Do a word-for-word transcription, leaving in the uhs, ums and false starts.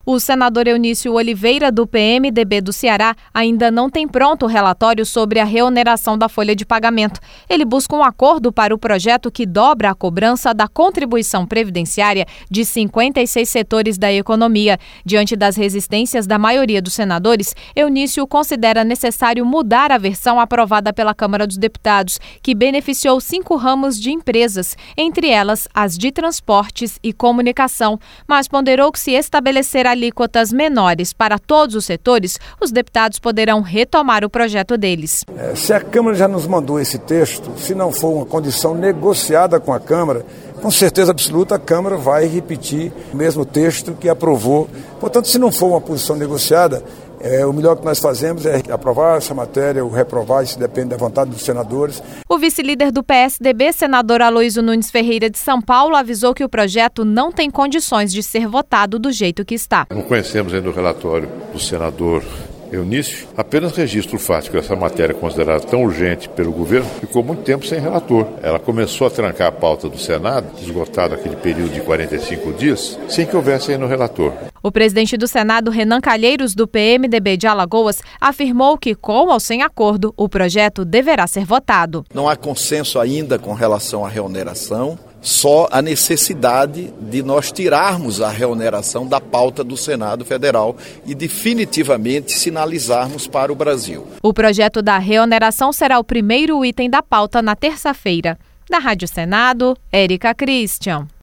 O senador Eunício Oliveira, do P M D B do Ceará, ainda não tem pronto o relatório sobre a reoneração da folha de pagamento. Ele busca um acordo para o projeto que dobra a cobrança da contribuição previdenciária de cinquenta e seis setores da economia. Diante das resistências da maioria dos senadores, Eunício considera necessário mudar a versão aprovada pela Câmara dos Deputados, que beneficiou cinco ramos de empresas, entre elas as de transportes e comunicação, mas ponderou que se estabelecer alíquotas menores para todos os setores, os deputados poderão retomar o projeto deles. É, se a Câmara já nos mandou esse texto, se não for uma condição negociada com a Câmara, com certeza absoluta a Câmara vai repetir o mesmo texto que aprovou. Portanto, se não for uma posição negociada, É, o melhor que nós fazemos é aprovar essa matéria ou reprovar, isso depende da vontade dos senadores. O vice-líder do P S D B, senador Aloysio Nunes Ferreira de São Paulo, avisou que o projeto não tem condições de ser votado do jeito que está. Não conhecemos ainda o relatório do senador Eunício, apenas registro o fato que essa matéria considerada tão urgente pelo governo ficou muito tempo sem relator. Ela começou a trancar a pauta do Senado, esgotado aquele período de quarenta e cinco dias, sem que houvesse ainda o relator. O presidente do Senado, Renan Calheiros, do P M D B de Alagoas, afirmou que, com ou sem acordo, o projeto deverá ser votado. Não há consenso ainda com relação à reoneração. Só a necessidade de nós tirarmos a reoneração da pauta do Senado Federal e definitivamente sinalizarmos para o Brasil. O projeto da reoneração será o primeiro item da pauta na terça-feira. Da Rádio Senado, Érica Christian.